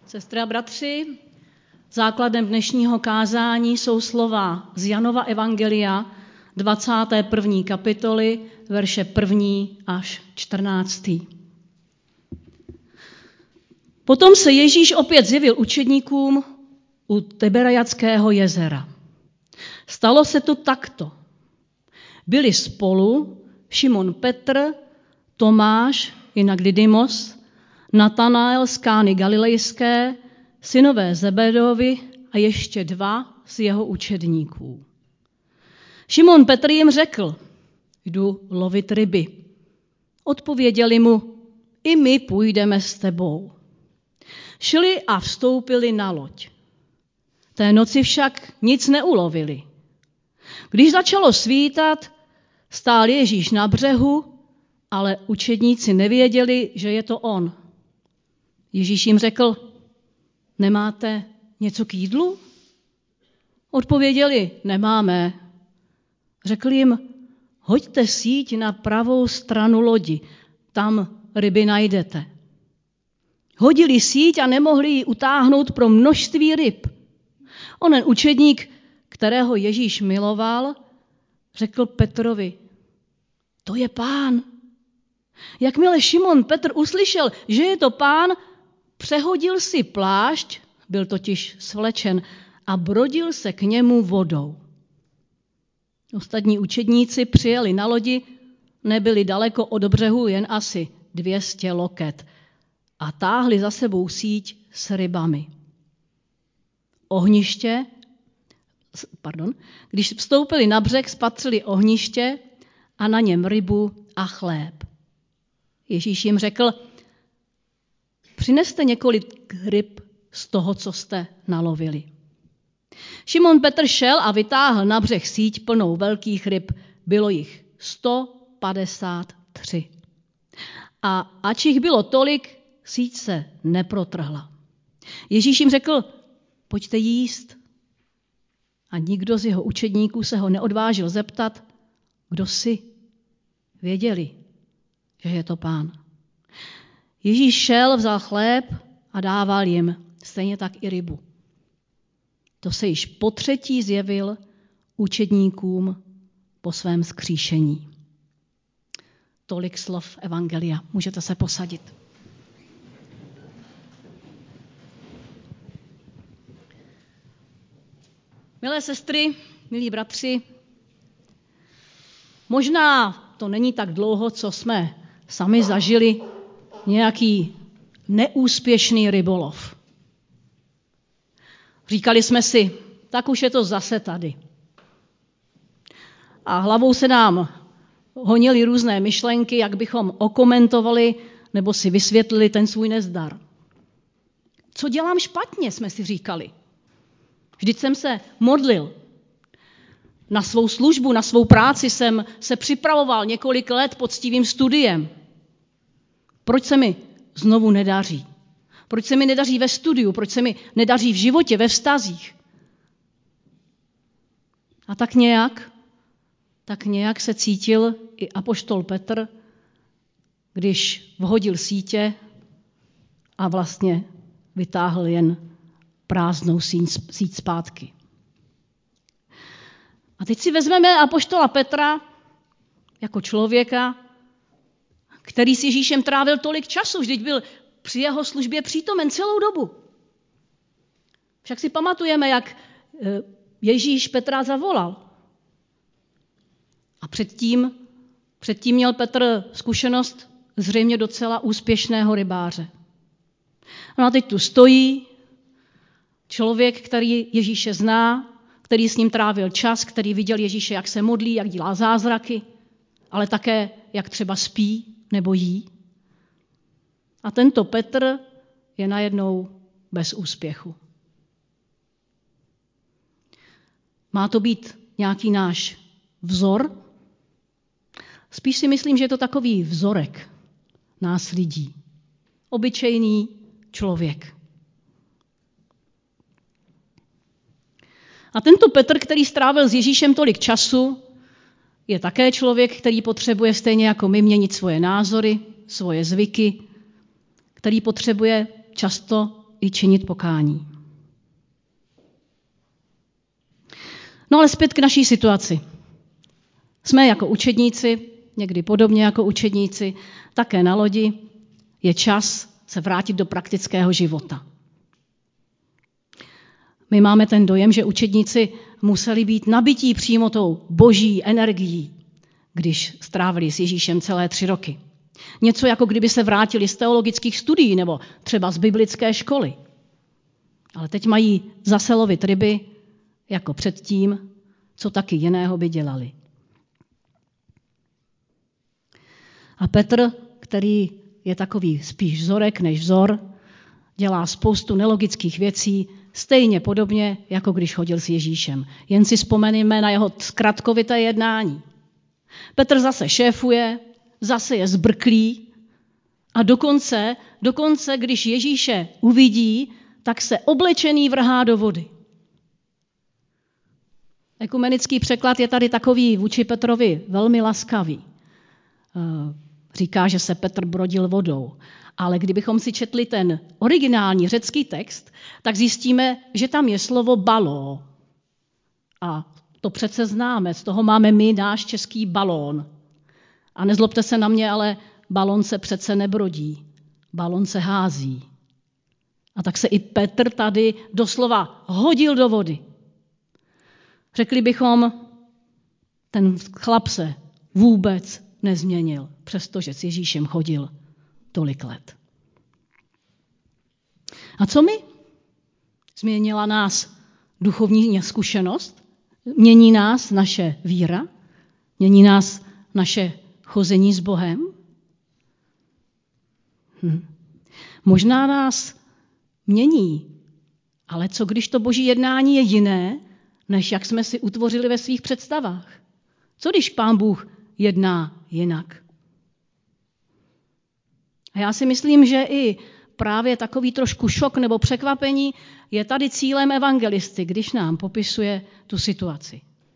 Sestry a bratři, základem dnešního kázání jsou slova z Janova evangelia 21. kapitoly, verše 1. až 14. Potom se Ježíš opět zjevil učedníkům u Tiberejadského jezera. Stalo se to takto. Byli spolu Šimon Petr, Tomáš, jinak Didymos, Natanael z Kány Galilejské, synové Zebedovi a ještě 2 z jeho učedníků. Šimon Petr jim řekl, jdu lovit ryby. Odpověděli mu, i my půjdeme s tebou. Šli a vstoupili na loď. Té noci však nic neulovili. Když začalo svítat, stál Ježíš na břehu, ale učedníci nevěděli, že je to on. Ježíš jim řekl, nemáte něco k jídlu? Odpověděli, nemáme. Řekl jim, hoďte síť na pravou stranu lodi, tam ryby najdete. Hodili síť a nemohli ji utáhnout pro množství ryb. Onen učedník, kterého Ježíš miloval, řekl Petrovi, to je Pán. Jakmile Šimon Petr uslyšel, že je to Pán, přehodil si plášť, byl totiž svlečen, a brodil se k němu vodou. Ostatní učedníci přijeli na lodi, nebyli daleko od břehu, jen asi 200 loket a táhli za sebou síť s rybami. Když vstoupili na břeh, spatřili ohniště a na něm rybu a chléb. Ježíš jim řekl, přineste několik ryb z toho, co jste nalovili. Šimon Petr šel a vytáhl na břeh síť plnou velkých ryb. Bylo jich 153. A ač jich bylo tolik, síť se neprotrhla. Ježíš jim řekl, pojďte jíst. A nikdo z jeho učedníků se ho neodvážil zeptat, kdo jsi. Věděli, že je to Pán. Ježíš šel, vzal chléb a dával jim, stejně tak i rybu. To se již potřetí zjevil učedníkům po svém vzkříšení. Tolik slov evangelia. Můžete se posadit. Milé sestry, milí bratři, možná to není tak dlouho, co jsme sami zažili nějaký neúspěšný rybolov. Říkali jsme si, tak už je to zase tady. A hlavou se nám honily různé myšlenky, jak bychom okomentovali nebo si vysvětlili ten svůj nezdar. Co dělám špatně, jsme si říkali. Vždyť jsem se modlil. Na svou službu, na svou práci jsem se připravoval několik let poctivým studiem. Proč se mi znovu nedaří? Proč se mi nedaří ve studiu? Proč se mi nedaří v životě, ve vztazích? A tak nějak se cítil i apoštol Petr, když vhodil sítě a vlastně vytáhl jen prázdnou síť zpátky. A teď si vezmeme apoštola Petra jako člověka, který s Ježíšem trávil tolik času, vždyť byl při jeho službě přítomen celou dobu. Však si pamatujeme, jak Ježíš Petra zavolal. A předtím měl Petr zkušenost zřejmě docela úspěšného rybáře. No a teď tu stojí člověk, který Ježíše zná, který s ním trávil čas, který viděl Ježíše, jak se modlí, jak dělá zázraky, ale také, jak třeba spí nebo jí. A tento Petr je najednou bez úspěchu. Má to být nějaký náš vzor? Spíš si myslím, že je to takový vzorek nás lidí. Obyčejný člověk. A tento Petr, který strávil s Ježíšem tolik času, je také člověk, který potřebuje stejně jako my měnit svoje názory, svoje zvyky, který potřebuje často i činit pokání. No ale zpět k naší situaci. Jsme jako učedníci, někdy podobně jako učedníci, také na lodi. Je čas se vrátit do praktického života. My máme ten dojem, že učedníci museli být nabití přímo tou boží energií, když strávili s Ježíšem celé 3 roky. Něco jako kdyby se vrátili z teologických studií nebo třeba z biblické školy. Ale teď mají zase lovit ryby jako předtím, co taky jiného by dělali. A Petr, který je takový spíš vzorek než vzor, dělá spoustu nelogických věcí, stejně podobně, jako když chodil s Ježíšem. Jen si vzpomeneme na jeho zkratkovité jednání. Petr zase šéfuje, zase je zbrklý a dokonce, když Ježíše uvidí, tak se oblečený vrhá do vody. Ekumenický překlad je tady takový vůči Petrovi velmi laskavý. Říká, že se Petr brodil vodou. Ale kdybychom si četli ten originální řecký text, tak zjistíme, že tam je slovo baló. A to přece známe, z toho máme my náš český balón. A nezlobte se na mě, ale balón se přece nebrodí, balón se hází. A tak se i Petr tady doslova hodil do vody. Řekli bychom, ten chlap se vůbec nezměnil, přestože s Ježíšem chodil tolik let. A co my? Změnila nás duchovní zkušenost? Mění nás naše víra? Mění nás naše chození s Bohem? Možná nás mění, ale co když to boží jednání je jiné, než jak jsme si utvořili ve svých představách? Co když Pán Bůh jedná jinak? A já si myslím, že i právě takový trošku šok nebo překvapení je tady cílem evangelisty, když nám popisuje tu situaci.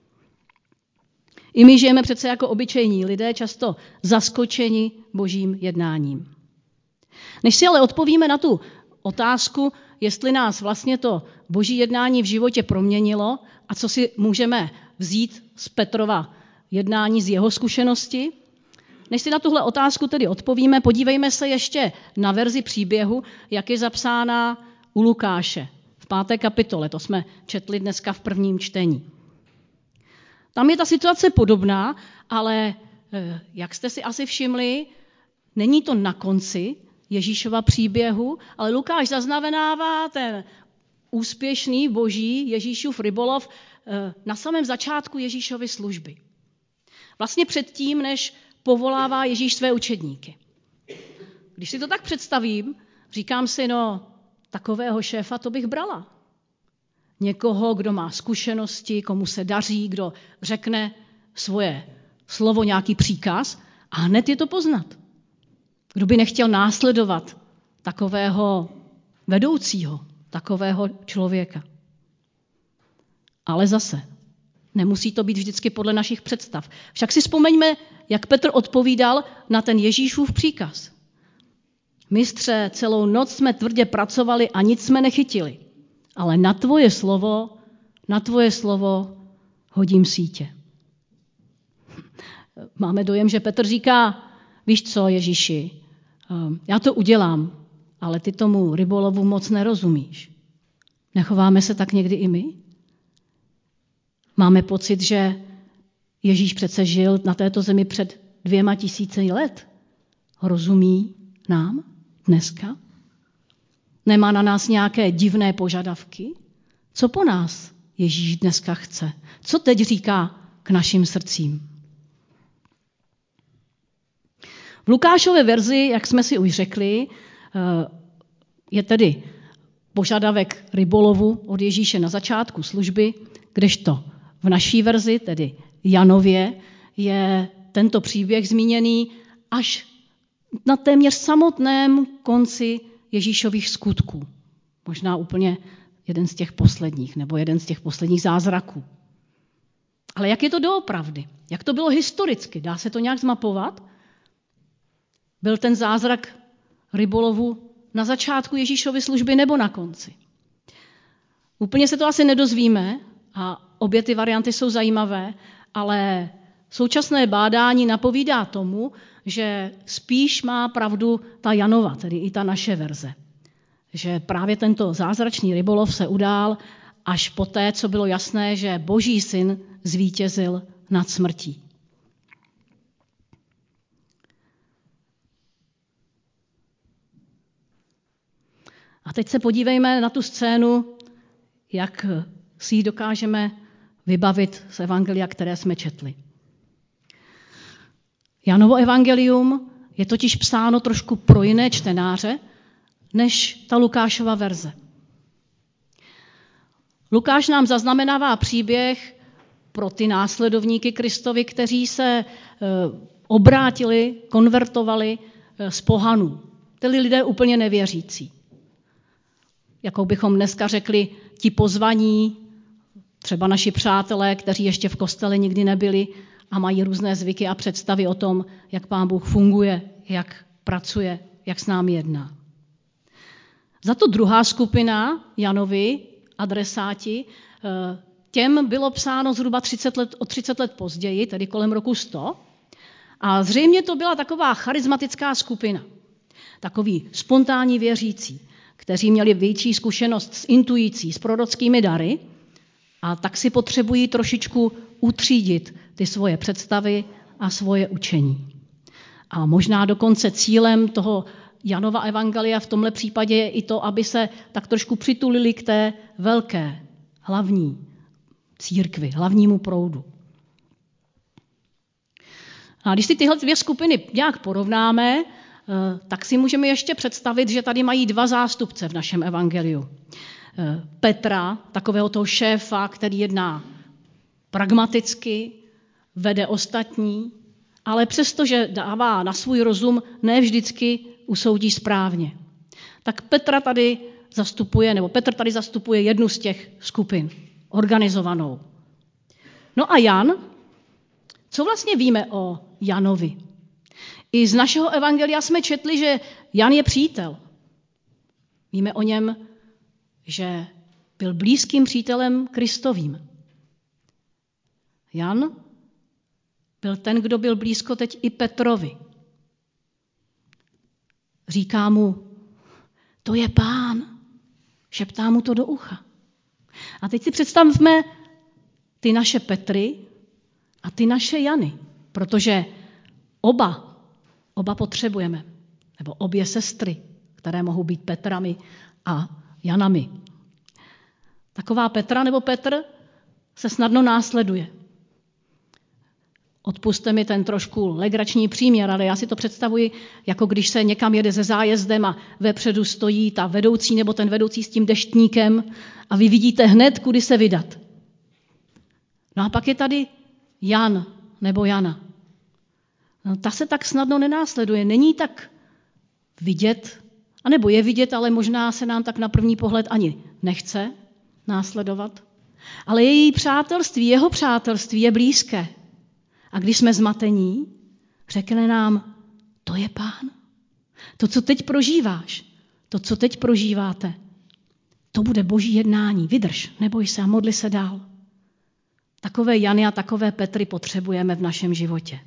I my žijeme přece jako obyčejní lidé, často zaskočeni božím jednáním. Než si ale odpovíme na tu otázku, jestli nás vlastně to boží jednání v životě proměnilo a co si můžeme vzít z Petrova jednání z jeho zkušenosti, než si na tuhle otázku tedy odpovíme, podívejme se ještě na verzi příběhu, jak je zapsána u Lukáše v 5. kapitole. To jsme četli dneska v prvním čtení. Tam je ta situace podobná, ale jak jste si asi všimli, není to na konci Ježíšova příběhu, ale Lukáš zaznamenává ten úspěšný boží Ježíšův rybolov na samém začátku Ježíšovy služby. Vlastně předtím, než povolává Ježíš své učedníky. Když si to tak představím, říkám si, takového šéfa to bych brala. Někoho, kdo má zkušenosti, komu se daří, kdo řekne svoje slovo, nějaký příkaz a hned je to poznat. Kdo by nechtěl následovat takového vedoucího, takového člověka. Ale zase, nemusí to být vždycky podle našich představ. Však si vzpomeňme, jak Petr odpovídal na ten Ježíšův příkaz. Mistře, celou noc jsme tvrdě pracovali a nic jsme nechytili. Ale na tvoje slovo hodím sítě. Máme dojem, že Petr říká, víš co, Ježíši, já to udělám, ale ty tomu rybolovu moc nerozumíš. Nechováme se tak někdy i my? Máme pocit, že Ježíš přece žil na této zemi před 2000 let. Rozumí nám dneska? Nemá na nás nějaké divné požadavky? Co po nás Ježíš dneska chce? Co teď říká k našim srdcím? V Lukášově verzi, jak jsme si už řekli, je tedy požadavek rybolovu od Ježíše na začátku služby, kdežto v naší verzi, tedy Janově, je tento příběh zmíněný až na téměř samotném konci Ježíšových skutků. Možná úplně jeden z těch posledních, nebo jeden z těch posledních zázraků. Ale jak je to doopravdy? Jak to bylo historicky? Dá se to nějak zmapovat? Byl ten zázrak rybolovu na začátku Ježíšovy služby nebo na konci. Úplně se to asi nedozvíme a obě ty varianty jsou zajímavé, ale současné bádání napovídá tomu, že spíš má pravdu ta Janova, tedy i ta naše verze. Že právě tento zázračný rybolov se udál až poté, co bylo jasné, že Boží syn zvítězil nad smrtí. A teď se podívejme na tu scénu, jak si ji dokážeme vybavit z evangelia, které jsme četli. Janovo evangelium je totiž psáno trošku pro jiné čtenáře, než ta Lukášova verze. Lukáš nám zaznamenává příběh pro ty následovníky Kristovi, kteří se obrátili, konvertovali z pohanů. Tyli lidé úplně nevěřící. Jakou bychom dneska řekli, ti pozvaní, třeba naši přátelé, kteří ještě v kostele nikdy nebyli a mají různé zvyky a představy o tom, jak Pán Bůh funguje, jak pracuje, jak s námi jedná. Za to druhá skupina, Janovi, adresáti, těm bylo psáno zhruba 30 let později, tedy kolem roku 100. A zřejmě to byla taková charismatická skupina, takový spontánní věřící, kteří měli větší zkušenost s intuicí, s prorockými dary a tak si potřebují trošičku utřídit ty svoje představy a svoje učení. A možná dokonce cílem toho Janova evangelia v tomhle případě je i to, aby se tak trošku přitulili k té velké, hlavní církvi, hlavnímu proudu. A když si tyhle dvě skupiny nějak porovnáme, tak si můžeme ještě představit, že tady mají dva zástupce v našem evangeliu. Petra, takového toho šéfa, který jedná pragmaticky, vede ostatní, ale přestože dává na svůj rozum, ne vždycky usoudí správně. Tak Petr tady zastupuje jednu z těch skupin, organizovanou. No a Jan, co vlastně víme o Janovi? I z našeho evangelia jsme četli, že Jan je přítel. Víme o něm, že byl blízkým přítelem Kristovým. Jan byl ten, kdo byl blízko teď i Petrovi. Říká mu, to je Pán, šeptá mu to do ucha. A teď si představme ty naše Petry a ty naše Jany, protože oba potřebujeme, nebo obě sestry, které mohou být Petrami a Janami. Taková Petra nebo Petr se snadno následuje. Odpusťte mi ten trošku legrační příměr, ale já si to představuji, jako když se někam jede se zájezdem a vepředu stojí ta vedoucí nebo ten vedoucí s tím deštníkem a vy vidíte hned, kudy se vydat. No a pak je tady Jan nebo Jana. No, ta se tak snadno nenásleduje, není tak vidět, anebo je vidět, ale možná se nám tak na první pohled ani nechce následovat. Ale její přátelství, jeho přátelství je blízké. A když jsme zmatení, řekne nám, to je Pán. To, co teď prožíváš, to, co teď prožíváte, to bude Boží jednání. Vydrž, neboj se a modli se dál. Takové Jany a takové Petry potřebujeme v našem životě.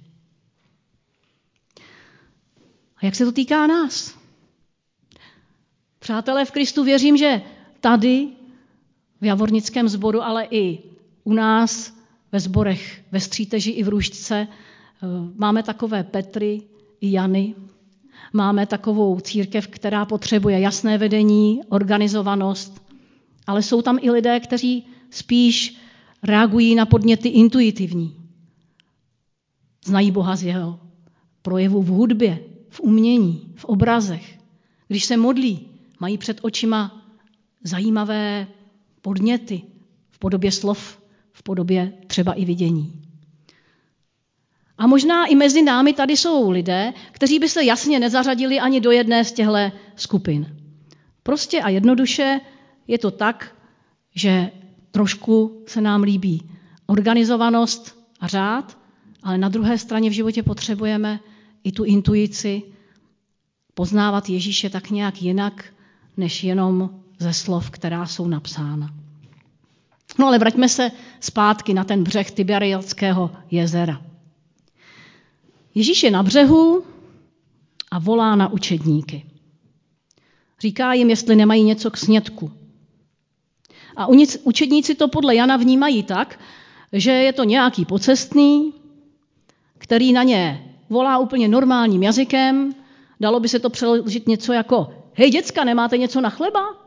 A jak se to týká nás? Přátelé v Kristu, věřím, že tady v Javornickém sboru, ale i u nás ve sborech ve Stříteži i v Růžce máme takové Petry i Jany. Máme takovou církev, která potřebuje jasné vedení, organizovanost, ale jsou tam i lidé, kteří spíš reagují na podněty intuitivní. Znají Boha z jeho projevu v hudbě, v umění, v obrazech. Když se modlí, mají před očima zajímavé podněty v podobě slov, v podobě třeba i vidění. A možná i mezi námi tady jsou lidé, kteří by se jasně nezařadili ani do jedné z těchto skupin. Prostě a jednoduše je to tak, že trošku se nám líbí organizovanost a řád, ale na druhé straně v životě potřebujeme i tu intuici, poznávat Ježíše tak nějak jinak, než jenom ze slov, která jsou napsána. No ale vraťme se zpátky na ten břeh Tiberiadského jezera. Ježíš je na břehu a volá na učedníky. Říká jim, jestli nemají něco k snědku. A učedníci to podle Jana vnímají tak, že je to nějaký pocestný, který na ně volá úplně normálním jazykem. Dalo by se to přeložit něco jako: hej děcka, nemáte něco na chleba?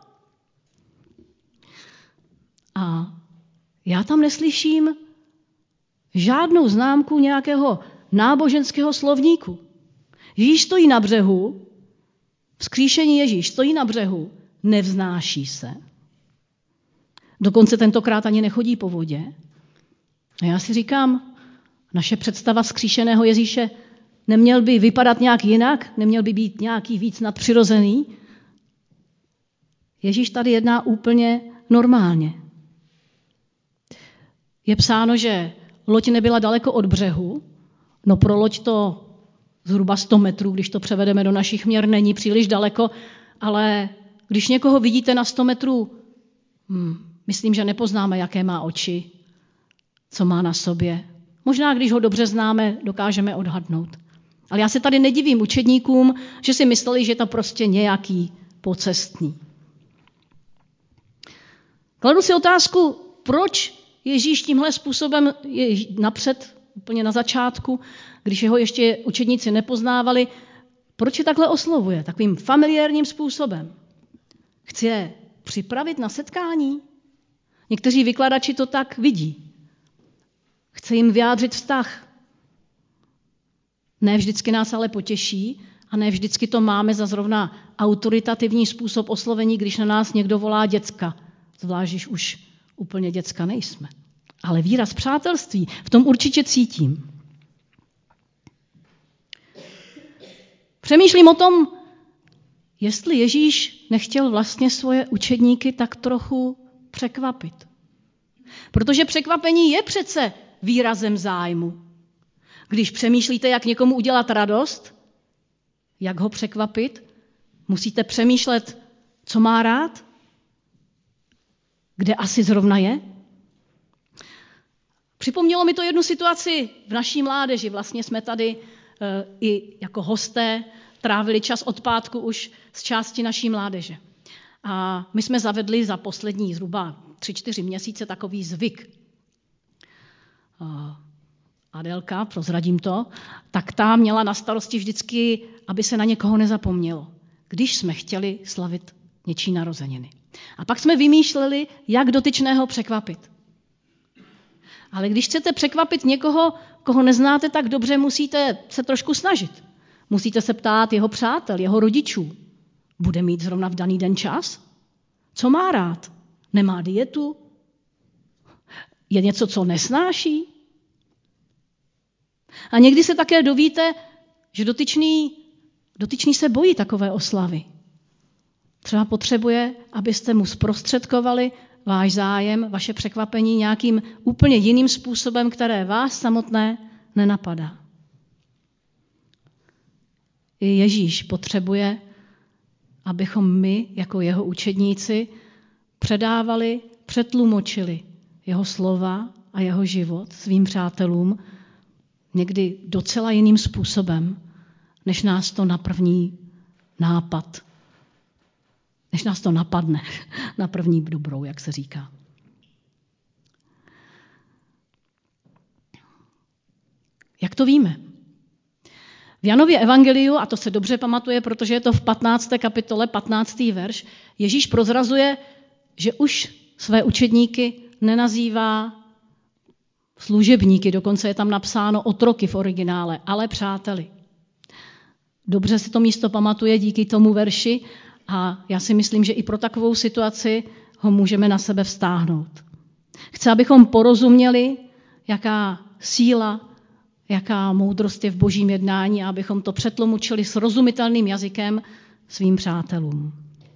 A já tam neslyším žádnou známku nějakého náboženského slovníku. Ježíš stojí na břehu, vzkříšený Ježíš stojí na břehu, nevznáší se. Dokonce tentokrát ani nechodí po vodě. A já si říkám, naše představa vzkříšeného Ježíše neměl by vypadat nějak jinak, neměl by být nějaký víc nadpřirozený. Ježíš tady jedná úplně normálně. Je psáno, že loď nebyla daleko od břehu, no pro loď to zhruba 100 metrů, když to převedeme do našich měr, není příliš daleko, ale když někoho vidíte na 100 metrů, myslím, že nepoznáme, jaké má oči, co má na sobě. Možná, když ho dobře známe, dokážeme odhadnout. Ale já se tady nedivím učedníkům, že si mysleli, že je to prostě nějaký pocestný. Kladu si otázku, proč Ježíš tímhle způsobem je napřed, úplně na začátku, když jeho ještě učedníci nepoznávali, proč je takhle oslovuje, takovým familiárním způsobem. Chce je připravit na setkání? Někteří vykladači to tak vidí. Chce jim vyjádřit vztah. Ne vždycky nás ale potěší a ne vždycky to máme za zrovna autoritativní způsob oslovení, když na nás někdo volá děcka. Zvlášť, když už úplně děcka nejsme. Ale výraz přátelství v tom určitě cítím. Přemýšlím o tom, jestli Ježíš nechtěl vlastně svoje učedníky tak trochu překvapit. Protože překvapení je přece výrazem zájmu. Když přemýšlíte, jak někomu udělat radost, jak ho překvapit, musíte přemýšlet, co má rád, kde asi zrovna je. Připomnělo mi to jednu situaci v naší mládeži. Vlastně jsme tady i jako hosté trávili čas od pátku už z části naší mládeže. A my jsme zavedli za poslední zhruba 3-4 měsíce takový zvyk. Adelka, prozradím to, tak ta měla na starosti vždycky, aby se na někoho nezapomnělo, když jsme chtěli slavit něčí narozeniny. A pak jsme vymýšleli, jak dotyčného překvapit. Ale když chcete překvapit někoho, koho neznáte tak dobře, musíte se trošku snažit. Musíte se ptát jeho přátel, jeho rodičů. Bude mít zrovna v daný den čas? Co má rád? Nemá dietu? Je něco, co nesnáší? A někdy se také dovíte, že dotyčný se bojí takové oslavy. Třeba potřebuje, abyste mu zprostředkovali váš zájem, vaše překvapení nějakým úplně jiným způsobem, které vás samotné nenapadá. I Ježíš potřebuje, abychom my, jako jeho učedníci, předávali, přetlumočili jeho slova a jeho život svým přátelům někdy docela jiným způsobem, než nás to na první nápad, než nás to napadne na první dobrou, jak se říká. Jak to víme? V Janově evangeliu, a to se dobře pamatuje, protože je to v 15. kapitole, 15. verš, Ježíš prozrazuje, že už své učedníky nenazývá služebníky, dokonce je tam napsáno otroky v originále, ale přáteli. Dobře si to místo pamatuje díky tomu verši a já si myslím, že i pro takovou situaci ho můžeme na sebe vztáhnout. Chci, abychom porozuměli, jaká síla, jaká moudrost je v božím jednání a abychom to přetlumočili srozumitelným jazykem svým přátelům.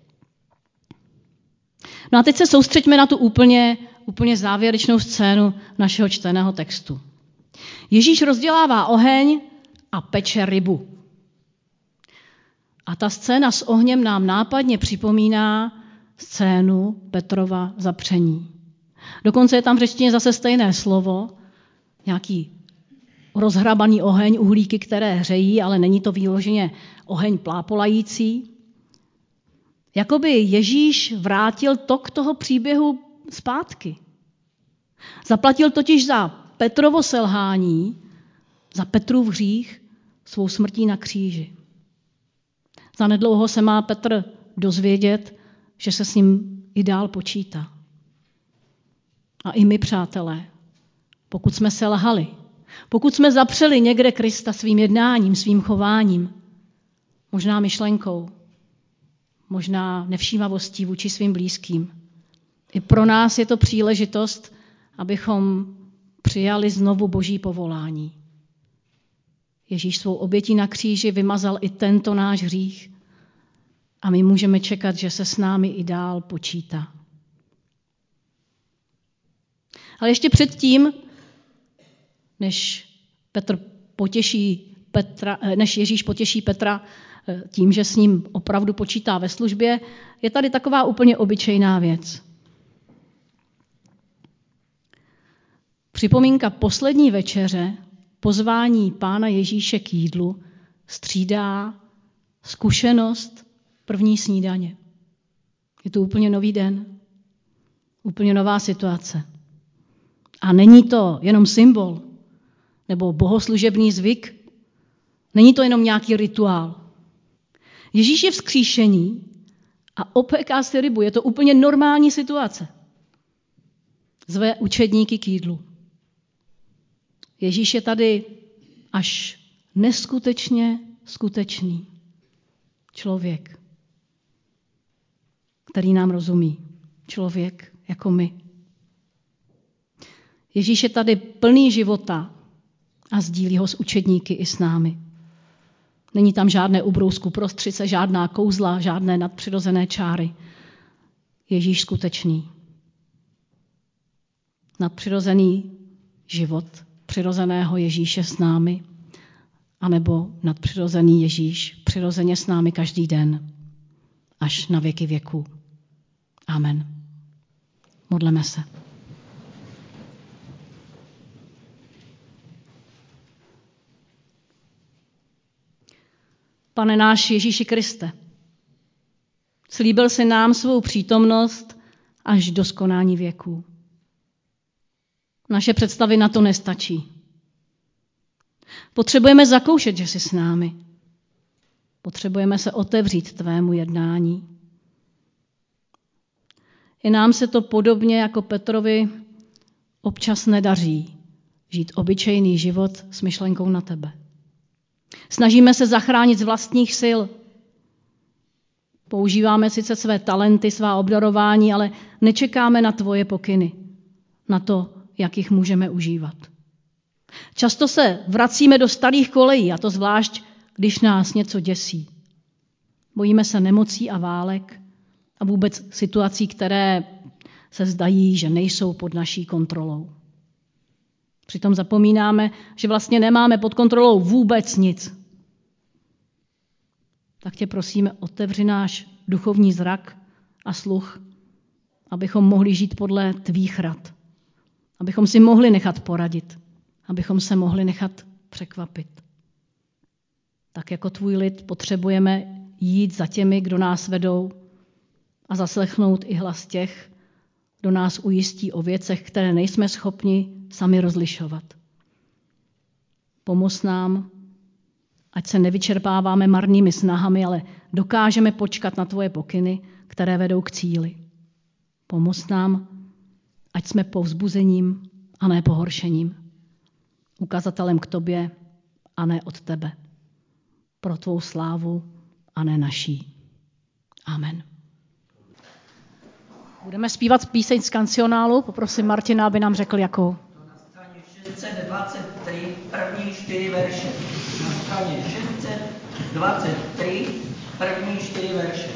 No a teď se soustřeďme na tu úplně závěrečnou scénu našeho čteného textu. Ježíš rozdělává oheň a peče rybu. A ta scéna s ohněm nám nápadně připomíná scénu Petrova zapření. Dokonce je tam v řečtině zase stejné slovo, nějaký rozhrabaný oheň, uhlíky, které hřejí, ale není to vyloženě oheň plápolající. Jakoby Ježíš vrátil tok toho příběhu zpátky. Zaplatil totiž za Petrovo selhání, za Petrův hřích svou smrtí na kříži. Zanedlouho se má Petr dozvědět, že se s ním i dál počítá. A i my, přátelé, pokud jsme selhali, pokud jsme zapřeli někde Krista svým jednáním, svým chováním, možná myšlenkou, možná nevšímavostí vůči svým blízkým, i pro nás je to příležitost, abychom přijali znovu Boží povolání. Ježíš svou obětí na kříži vymazal i tento náš hřích a my můžeme čekat, že se s námi i dál počítá. Ale ještě předtím, než Ježíš potěší Petra tím, že s ním opravdu počítá ve službě, je tady taková úplně obyčejná věc. Připomínka poslední večeře, pozvání Pána Ježíše k jídlu, střídá zkušenost první snídaně. Je to úplně nový den, úplně nová situace. A není to jenom symbol nebo bohoslužebný zvyk, není to jenom nějaký rituál. Ježíš je vzkříšený a opéká si rybu. Je to úplně normální situace. Zve učedníky k jídlu. Ježíš je tady až neskutečně skutečný člověk, který nám rozumí. Člověk jako my. Ježíš je tady plný života a sdílí ho s učedníky i s námi. Není tam žádné ubrousku prostřice, žádná kouzla, žádné nadpřirozené čáry. Ježíš skutečný. Nadpřirozený život přirozeného Ježíše s námi, anebo nadpřirozený Ježíš přirozeně s námi každý den, až na věky věků. Amen. Modleme se. Pane náš Ježíši Kriste, slíbil jsi nám svou přítomnost až do skonání věků. Naše představy na to nestačí. Potřebujeme zakoušet, že jsi s námi. Potřebujeme se otevřít tvému jednání. I nám se to podobně jako Petrovi občas nedaří žít obyčejný život s myšlenkou na tebe. Snažíme se zachránit z vlastních sil. Používáme sice své talenty, svá obdarování, ale nečekáme na tvoje pokyny, na to, jak jich můžeme užívat. Často se vracíme do starých kolejí, a to zvlášť, když nás něco děsí. Bojíme se nemocí a válek a vůbec situací, které se zdají, že nejsou pod naší kontrolou. Přitom zapomínáme, že vlastně nemáme pod kontrolou vůbec nic. Tak tě prosíme, otevři náš duchovní zrak a sluch, abychom mohli žít podle tvých rad. Abychom si mohli nechat poradit. Abychom se mohli nechat překvapit. Tak jako tvůj lid potřebujeme jít za těmi, kdo nás vedou a zaslechnout i hlas těch, kdo nás ujistí o věcech, které nejsme schopni sami rozlišovat. Pomoz nám, ať se nevyčerpáváme marnými snahami, ale dokážeme počkat na tvoje pokyny, které vedou k cíli. Pomoz nám, ať jsme povzbuzením a ne pohoršením. Ukazatelem k tobě a ne od tebe. Pro tvou slávu a ne naší. Amen. Budeme zpívat píseň z kancionálu. Poprosím Martina, aby nám řekl, jakou. Na straně 623, první 4 verše. Na straně 623, první 4 verše.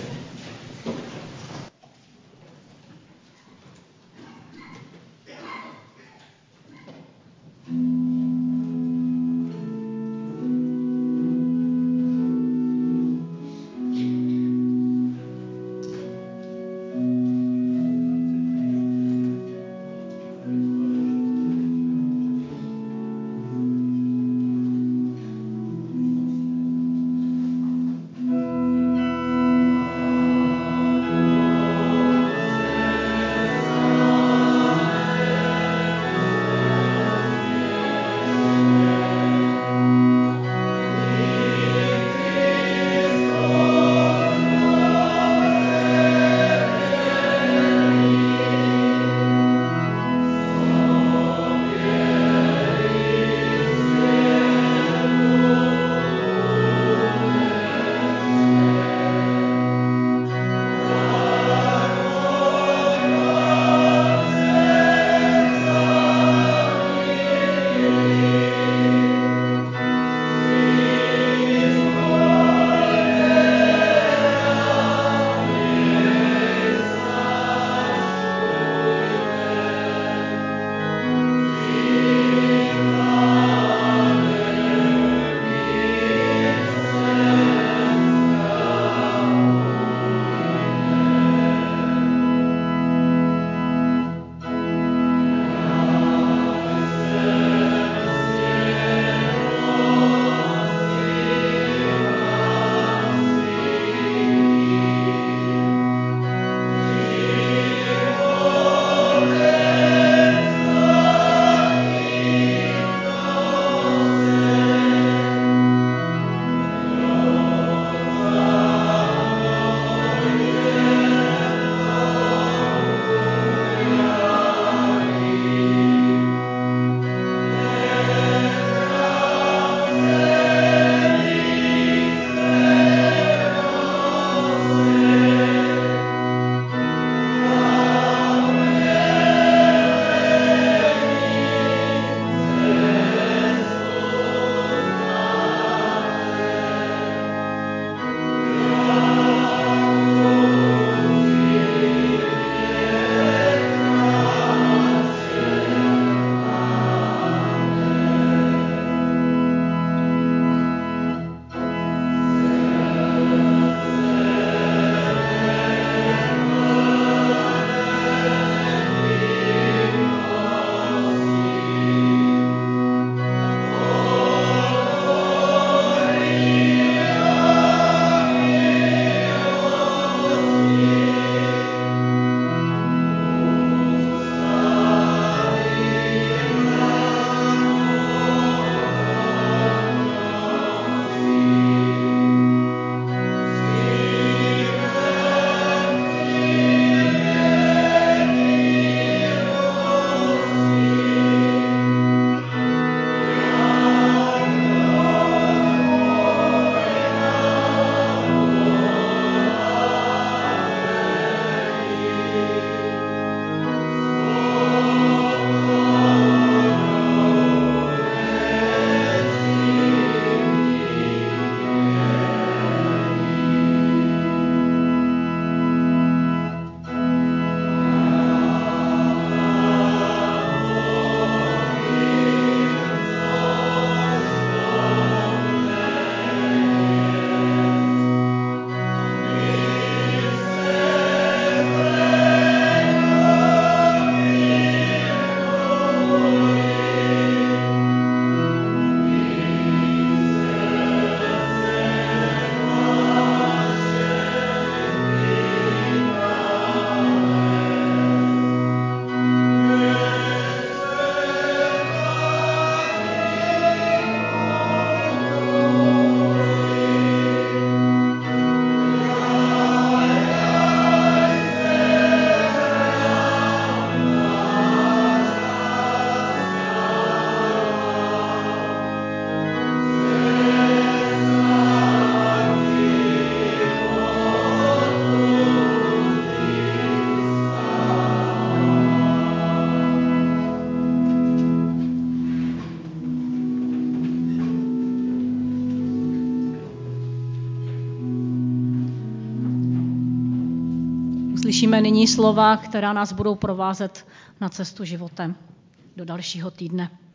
Uslyšíme nyní slova, která nás budou provázet na cestu životem do dalšího týdne.